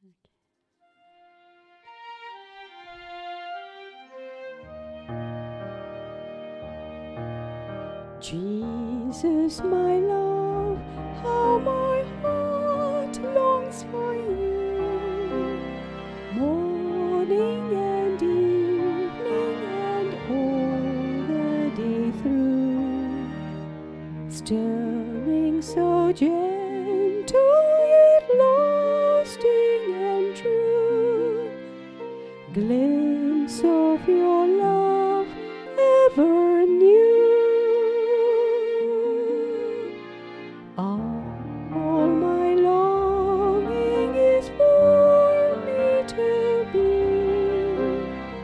Jesus, my love, how my heart longs for you, morning and evening and all the day through, stirring so gentle yet lasting and true, glimpse of your love ever new. All my longing is for me to be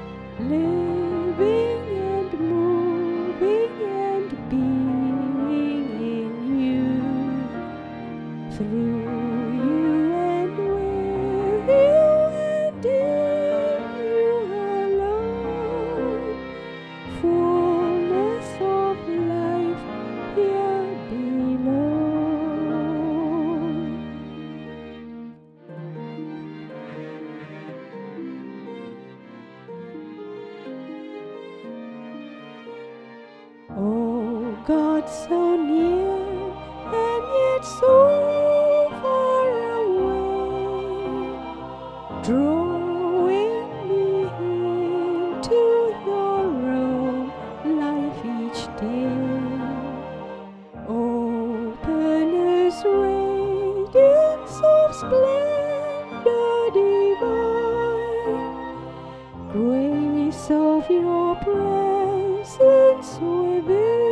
living and moving and being in you, through you and with you and in you alone. Fullness of life here below. Oh God, so near and yet so far away, drawing me into your own life each day. Open as radiance of splendor divine, grace of your presence within,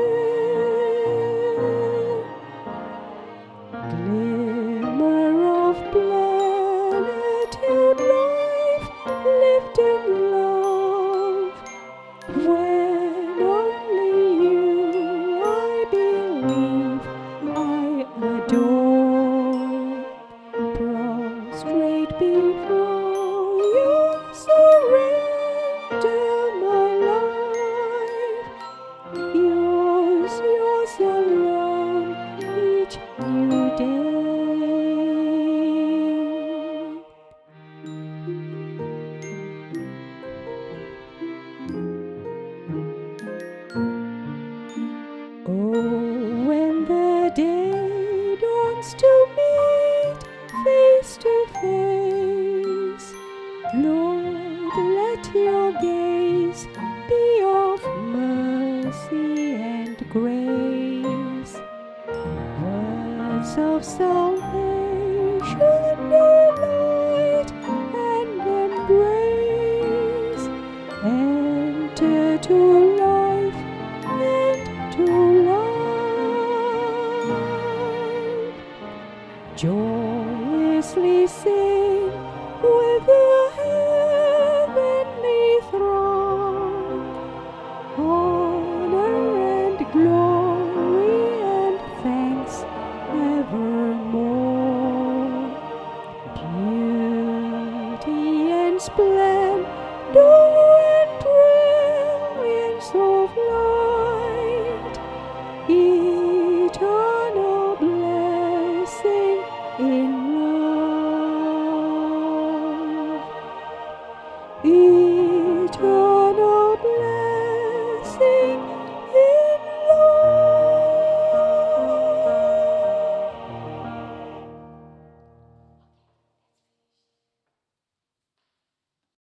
glimmer of plenitude, life lived in love, when only you I believe I adore, prostrate before you surrender my life, yours alone each new day. Oh, when the day dawns to meet face to face, Lord, let your gaze be of mercy and grace, words of salvation, delight and embrace, enter to life and to life, joyously sing with the heavenly throng, honor and glory and thanks evermore, beauty and splendor